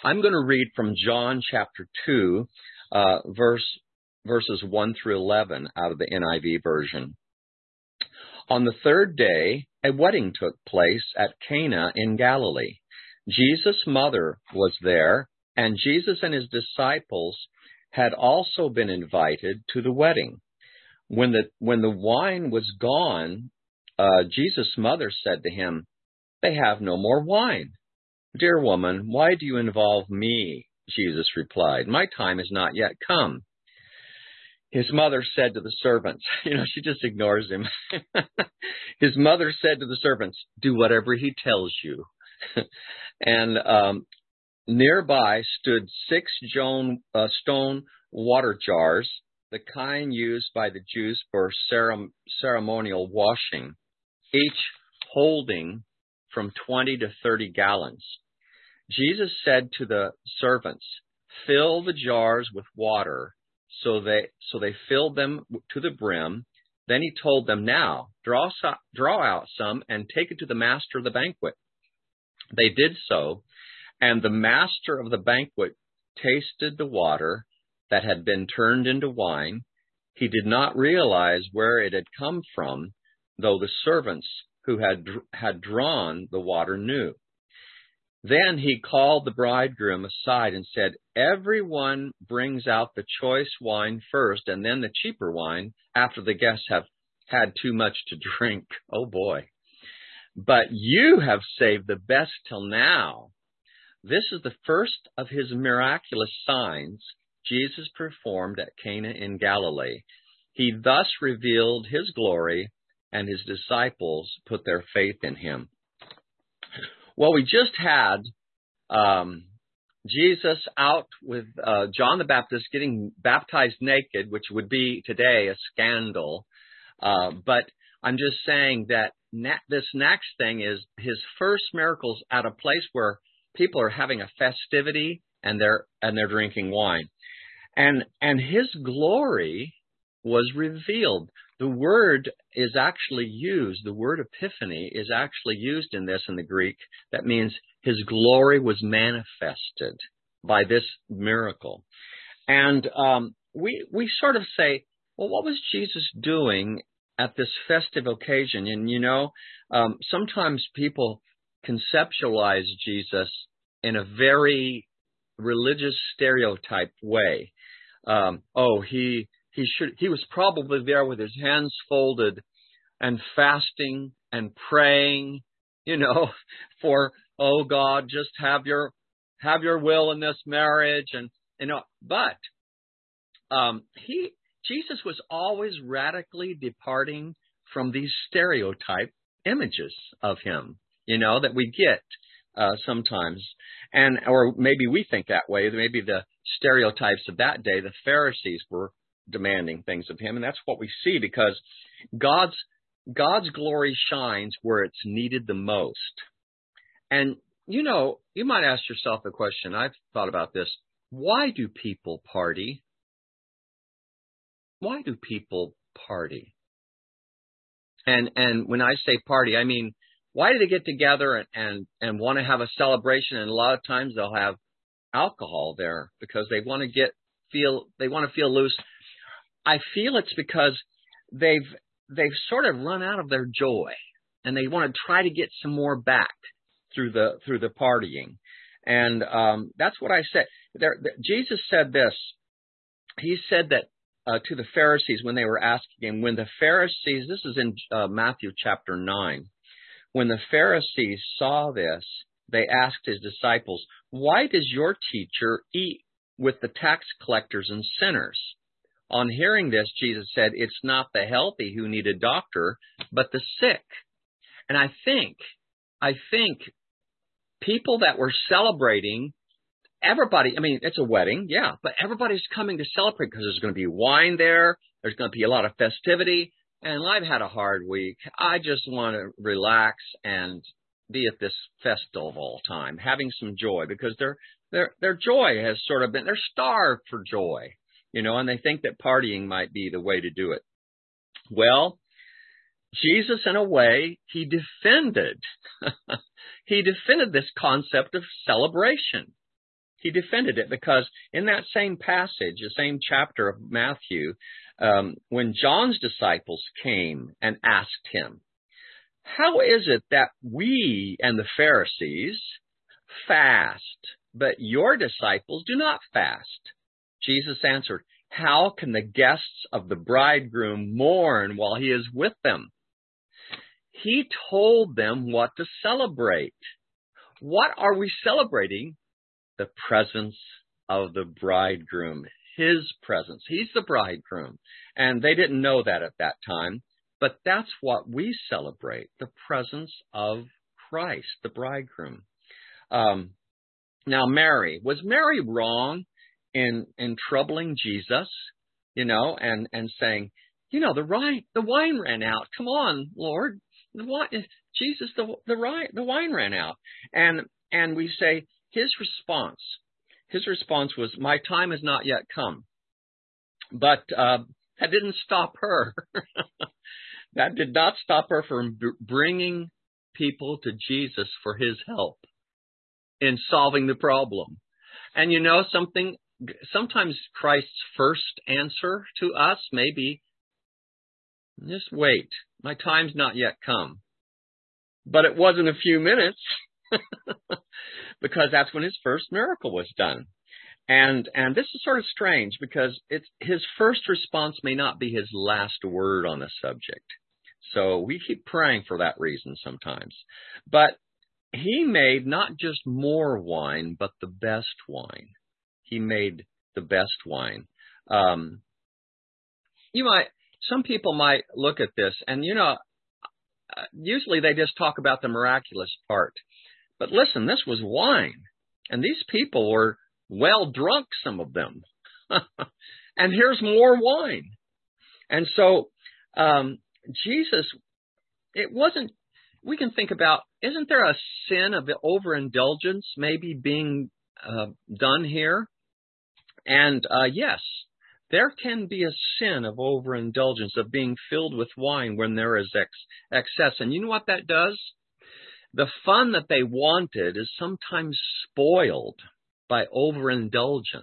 I'm going to read from John chapter 2, verses 1 through 11 out of the NIV version. On the third day, a wedding took place at Cana in Galilee. Jesus' mother was there, and Jesus and his disciples had also been invited to the wedding. When the wine was gone, Jesus' mother said to him, "They have no more wine." "Dear woman, why do you involve me?" Jesus replied. "My time has not yet come." His mother said to the servants, she just ignores him. His mother said to the servants, "Do whatever he tells you." And nearby stood 6 stone water jars, the kind used by the Jews for ceremonial washing, each holding from 20 to 30 gallons. Jesus said to the servants, "Fill the jars with water." So they filled them to the brim. Then he told them, "Now draw out some and take it to the master of the banquet." They did so, and the master of the banquet tasted the water that had been turned into wine. He did not realize where it had come from, though the servants who had drawn the water knew. Then he called the bridegroom aside and said, "Everyone brings out the choice wine first, and then the cheaper wine after the guests have had too much to drink." Oh boy. "But you have saved the best till now." This is the first of his miraculous signs Jesus performed at Cana in Galilee. He thus revealed his glory, and his disciples put their faith in him. Well, we just had Jesus out with John the Baptist getting baptized naked, which would be today a scandal. But I'm just saying that this next thing is his first miracles at a place where people are having a festivity and they're drinking wine. And his glory was revealed. The word is actually used, the word epiphany is actually used in this in the Greek. That means his glory was manifested by this miracle. And we sort of say, well, what was Jesus doing at this festive occasion? And sometimes people conceptualize Jesus in a very religious stereotype way. He was probably there with his hands folded and fasting and praying, for, "Oh God, just have your will in this marriage." And, but Jesus was always radically departing from these stereotype images of him, that we get sometimes. Or maybe we think that way. Maybe the stereotypes of that day, the Pharisees were demanding things of him. And that's what we see, because God's glory shines where it's needed the most. And, you might ask yourself a question. I've thought about this. Why do people party? Why do people party? And when I say party, I mean, why do they get together and want to have a celebration? And a lot of times they'll have alcohol there because they want to feel loose. I feel it's because they've sort of run out of their joy, and they want to try to get some more back through the partying. And that's what I said. Jesus said this. He said that to the Pharisees when they were asking him, when the Pharisees, this is in Matthew chapter 9, when the Pharisees saw this, they asked his disciples, "Why does your teacher eat with the tax collectors and sinners?" On hearing this, Jesus said, "It's not the healthy who need a doctor, but the sick." And I think people that were celebrating, everybody, it's a wedding, yeah, but everybody's coming to celebrate because there's going to be wine there. There's going to be a lot of festivity. And I've had a hard week. I just want to relax and be at this festival time, having some joy, because their joy has sort of been, they're starved for joy, and they think that partying might be the way to do it. Well, Jesus, in a way, he defended this concept of celebration. He defended it because in that same passage, the same chapter of Matthew, when John's disciples came and asked him, how is it that we and the Pharisees fast, but your disciples do not fast? Jesus answered, how can the guests of the bridegroom mourn while he is with them? He told them what to celebrate. What are we celebrating? The presence of the bridegroom, his presence. He's the bridegroom. And they didn't know that at that time, but that's what we celebrate, the presence of Christ, the bridegroom. Now, Mary, was Mary wrong in troubling Jesus, and saying, the wine ran out. Come on, Lord, Jesus, the wine ran out. And we say, his response was, my time has not yet come. But that didn't stop her. That did not stop her from bringing people to Jesus for his help in solving the problem. And something, sometimes Christ's first answer to us may be, just wait, my time's not yet come. But it wasn't a few minutes. Because that's when his first miracle was done. And this is sort of strange because his first response may not be his last word on the subject. So we keep praying for that reason sometimes. But he made not just more wine, but the best wine. He made the best wine. Some people might look at this and, usually they just talk about the miraculous part. But listen, this was wine, and these people were well drunk, some of them. And here's more wine. And so Jesus, it wasn't, we can think about, isn't there a sin of overindulgence maybe being done here? And yes, there can be a sin of overindulgence, of being filled with wine when there is excess. And you know what that does? The fun that they wanted is sometimes spoiled by overindulgence,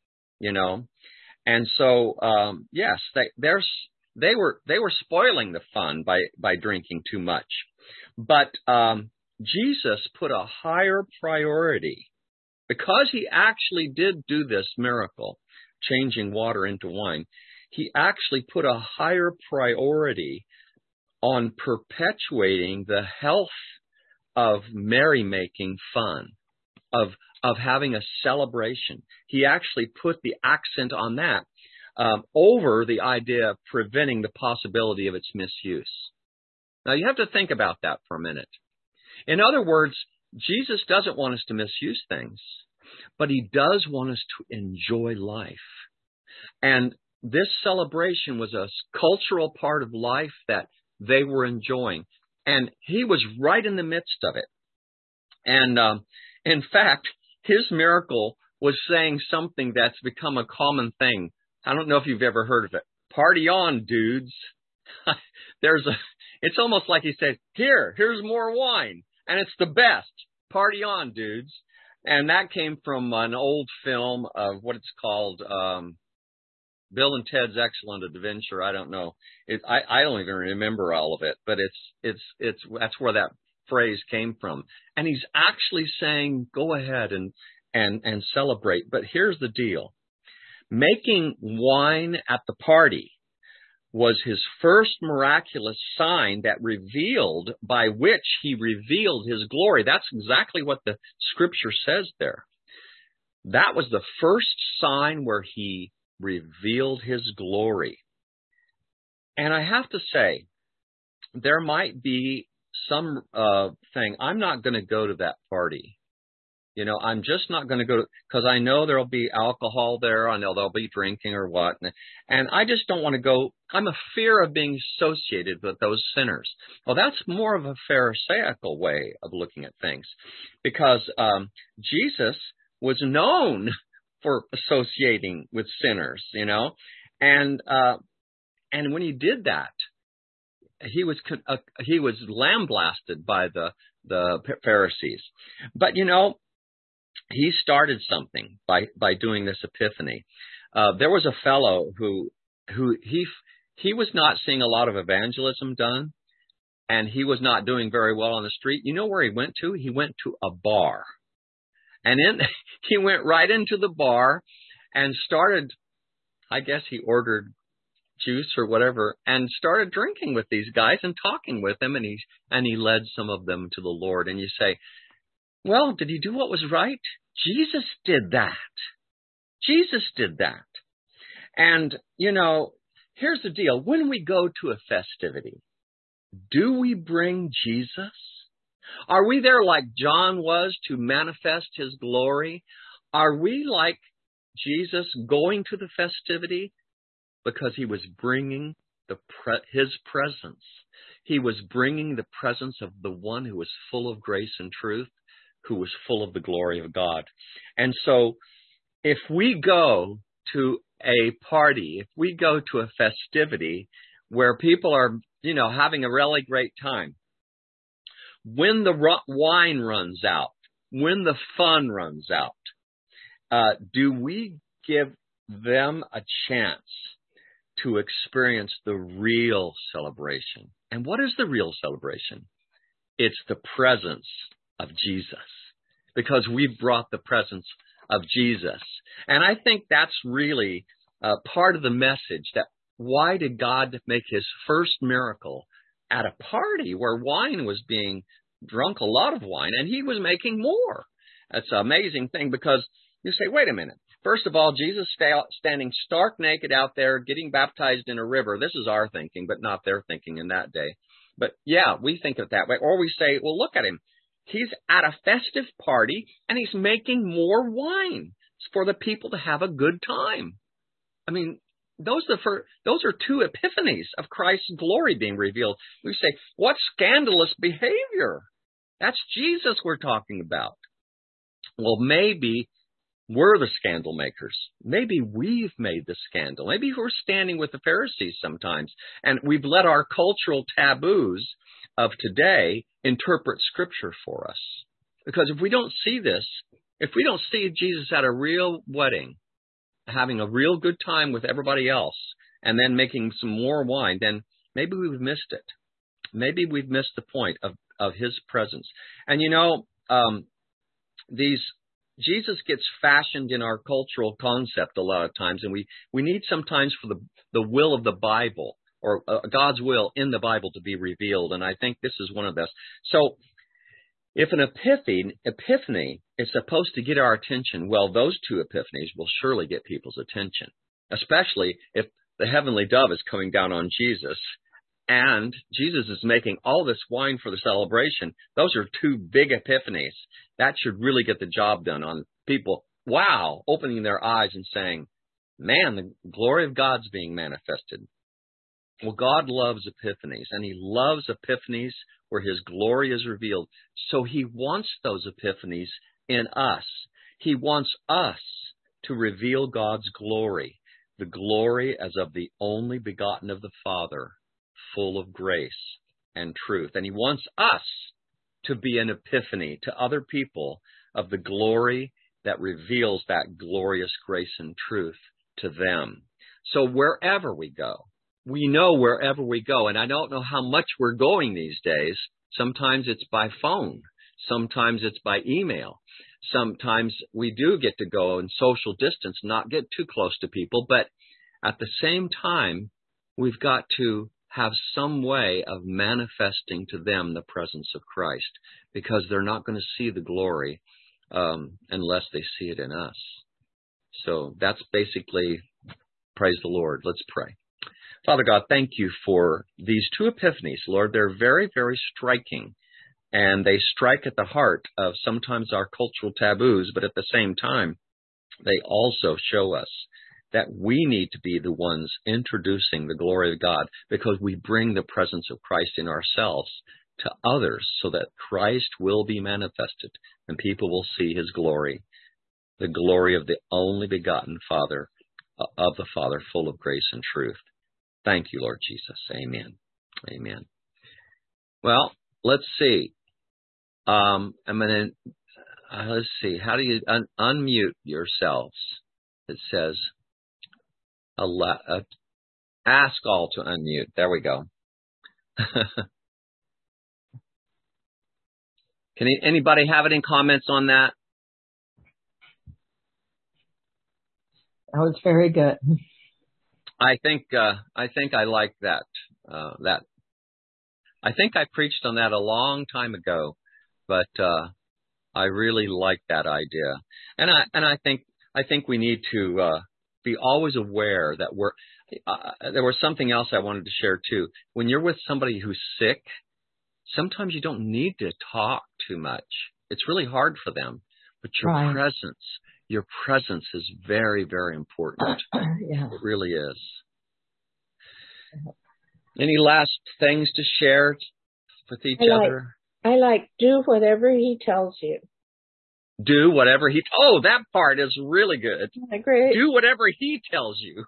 And so, yes, they were spoiling the fun by drinking too much. But Jesus put a higher priority because he actually did do this miracle, changing water into wine. He actually put a higher priority on perpetuating the health of merrymaking fun, of having a celebration. He actually put the accent on that over the idea of preventing the possibility of its misuse. Now, you have to think about that for a minute. In other words, Jesus doesn't want us to misuse things, but he does want us to enjoy life. And this celebration was a cultural part of life that they were enjoying. And he was right in the midst of it. And in fact, his miracle was saying something that's become a common thing. I don't know if you've ever heard of it. Party on, dudes. It's almost like he said, here's more wine. And it's the best. Party on, dudes. And that came from an old film of what it's called, Bill and Ted's Excellent Adventure. I don't know. I don't even remember all of it, but that's where that phrase came from. And he's actually saying, go ahead and celebrate. But here's the deal. Making wine at the party was his first miraculous sign by which he revealed his glory. That's exactly what the scripture says there. That was the first sign where he revealed his glory. And I have to say, there might be some thing, I'm not going to go to that party. I'm just not going to go because I know there'll be alcohol there. I know there'll be drinking or what. And I just don't want to go. I'm a fear of being associated with those sinners. Well, that's more of a Pharisaical way of looking at things because Jesus was known for associating with sinners, and when he did that, he was lambasted by the Pharisees. But he started something by doing this epiphany. There was a fellow who he was not seeing a lot of evangelism done, and he was not doing very well on the street. You know where he went to? He went to a bar. And he went right into the bar and started, I guess he ordered juice or whatever, and started drinking with these guys and talking with them, and he led some of them to the Lord. And you say, well, did he do what was right? Jesus did that. Jesus did that. And, here's the deal. When we go to a festivity, do we bring Jesus? Are we there like John was to manifest his glory? Are we like Jesus going to the festivity because he was bringing his presence? He was bringing the presence of the one who was full of grace and truth, who was full of the glory of God. And so if we go to a party, if we go to a festivity where people are, having a really great time, when the wine runs out, when the fun runs out, do we give them a chance to experience the real celebration? And what is the real celebration? It's the presence of Jesus, because we've brought the presence of Jesus. And I think that's really part of the message, that why did God make his first miracle at a party where wine was being drunk, a lot of wine, and he was making more? That's an amazing thing, because you say, wait a minute. First of all, Jesus standing stark naked out there getting baptized in a river. This is our thinking, but not their thinking in that day. But yeah, we think of it that way. Or we say, well, look at him. He's at a festive party and he's making more wine for the people to have a good time. I mean, those are two epiphanies of Christ's glory being revealed. We say, what scandalous behavior? That's Jesus we're talking about. Well, maybe we're the scandal makers. Maybe we've made the scandal. Maybe we're standing with the Pharisees sometimes, and we've let our cultural taboos of today interpret Scripture for us. Because if we don't see this, if we don't see Jesus at a real wedding, having a real good time with everybody else, and then making some more wine, then maybe we've missed it. Maybe we've missed the point of his presence. And Jesus gets fashioned in our cultural concept a lot of times, and we need sometimes for the will of the Bible, or God's will in the Bible, to be revealed. And I think this is one of those. So if an epiphany is supposed to get our attention, well, those two epiphanies will surely get people's attention, especially if the heavenly dove is coming down on Jesus and Jesus is making all this wine for the celebration. Those are two big epiphanies. That should really get the job done on people, wow, opening their eyes and saying, man, the glory of God's being manifested. Well, God loves epiphanies, and he loves epiphanies where his glory is revealed. So he wants those epiphanies in us. He wants us to reveal God's glory, the glory as of the only begotten of the Father, full of grace and truth. And he wants us to be an epiphany to other people of the glory that reveals that glorious grace and truth to them. So wherever we go, we know wherever we go, and I don't know how much we're going these days. Sometimes it's by phone. Sometimes it's by email. Sometimes we do get to go and social distance, not get too close to people. But at the same time, we've got to have some way of manifesting to them the presence of Christ, because they're not going to see the glory unless they see it in us. So that's basically, praise the Lord. Let's pray. Father God, thank you for these two epiphanies, Lord. They're very, very striking, and they strike at the heart of sometimes our cultural taboos, but at the same time, they also show us that we need to be the ones introducing the glory of God, because we bring the presence of Christ in ourselves to others so that Christ will be manifested and people will see his glory, the glory of the only begotten Father, of the Father, full of grace and truth. Thank you, Lord Jesus. Amen. Amen. Well, let's see. I'm going to let's see. How do you unmute yourselves? It says, ask all to unmute. There we go. Can anybody have any comments on that? That was very good. I think I like that. I think I preached on that a long time ago, but I really like that idea. And I think we need to be always aware that there was something else I wanted to share too. When you're with somebody who's sick, sometimes you don't need to talk too much. It's really hard for them, but your presence is very, very important. Yeah. It really is. Any last things to share with each other? I like do whatever he tells you. Do whatever that part is really good. Great. Do whatever he tells you.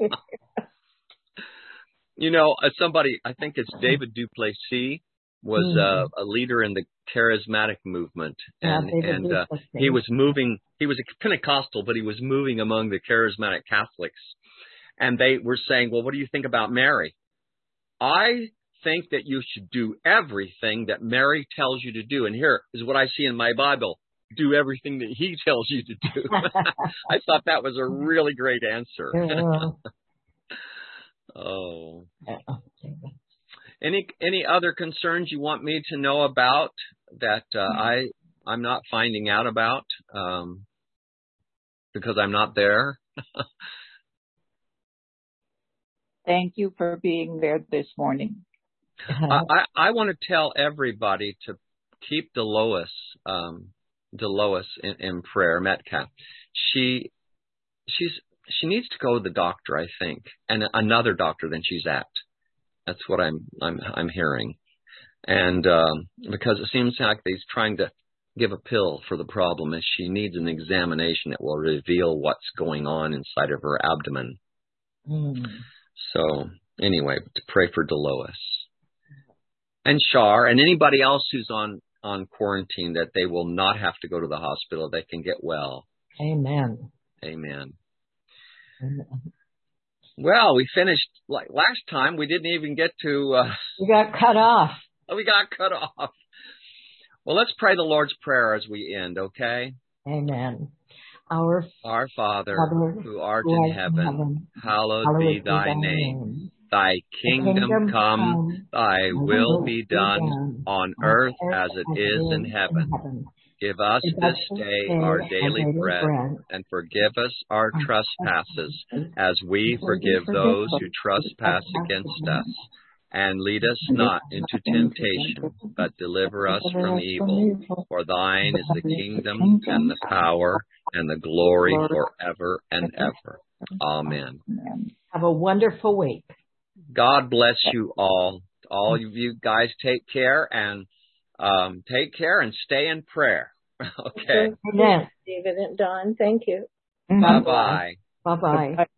Somebody, I think it's David Duplessis, was a leader in the charismatic movement. And he was moving, he was a Pentecostal, but he was moving among the charismatic Catholics. And they were saying, well, what do you think about Mary? I think that you should do everything that Mary tells you to do. And here is what I see in my Bible. Do everything that he tells you to do. I thought that was a really great answer. Oh. Any other concerns you want me to know about that I'm not finding out about because I'm not there? Thank you for being there this morning. I want to tell everybody to keep Dolores in prayer, Metcalf. She needs to go to the doctor, I think, and another doctor than she's at. That's what I'm hearing, and because it seems like he's trying to give a pill for the problem, and she needs an examination that will reveal what's going on inside of her abdomen. So anyway, to pray for Dolores and Shar and anybody else who's on quarantine, that they will not have to go to the hospital. They can get well. Amen. Amen. Well, we finished like last time. We didn't even get to... we got cut off. We got cut off. Well, let's pray the Lord's Prayer as we end, okay? Amen. Our Father, who art in heaven, hallowed be thy name. Thy kingdom come, thy will be done on earth as it is in heaven. Give us this day our daily bread, and forgive us our trespasses, as we forgive those who trespass against us. And lead us not into temptation, but deliver us from evil. For thine is the kingdom, and the power, and the glory forever and ever. Amen. Have a wonderful week. God bless you all. All of you guys take care and stay in prayer. Okay. David and Don, thank you. Bye-bye. Bye-bye.